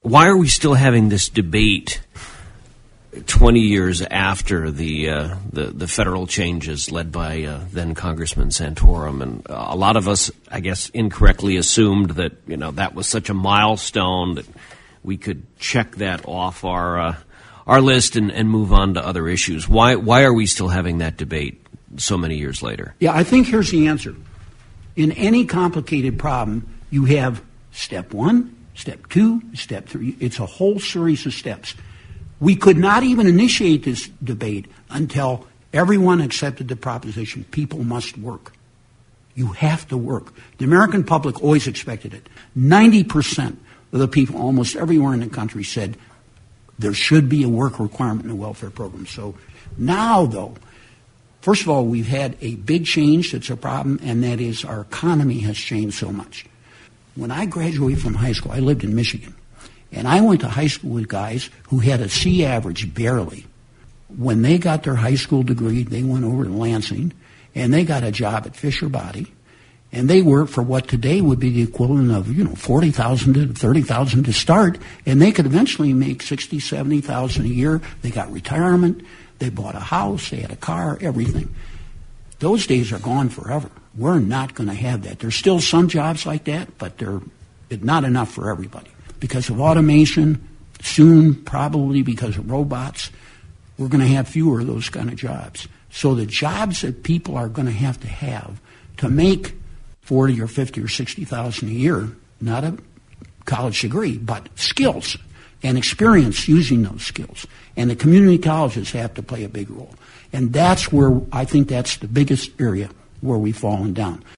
why are we still having this debate 20 years after the federal changes led by then Congressman Santorum? And a lot of us, I guess, incorrectly assumed that that was such a milestone that we could check that off our list and move on to other issues. Why are we still having that debate so many years later? Yeah, I think here's the answer. In any complicated problem, you have step 1, step 2, step 3. It's a whole series of steps. We could not even initiate this debate until everyone accepted the proposition, people must work. You have to work. The American public always expected it. 90% of the people almost everywhere in the country said there should be a work requirement in the welfare program. So now, though, first of all, we've had a big change that's a problem, and that is our economy has changed so much. When I graduated from high school, I lived in Michigan. And I went to high school with guys who had a C average barely. When they got their high school degree, they went over to Lansing, and they got a job at Fisher Body, and they worked for what today would be the equivalent of, $40,000 to $30,000 to start, and they could eventually make $60,000, $70,000 a year. They got retirement, they bought a house, they had a car, everything. Those days are gone forever. We're not going to have that. There's still some jobs like that, but they're not enough for everybody. Because of automation, soon probably because of robots, we're going to have fewer of those kind of jobs. So the jobs that people are going to have to make $40,000 or $50,000 or $60,000 a year, not a college degree, but skills and experience using those skills. And the community colleges have to play a big role. And that's where I think that's the biggest area where we've fallen down.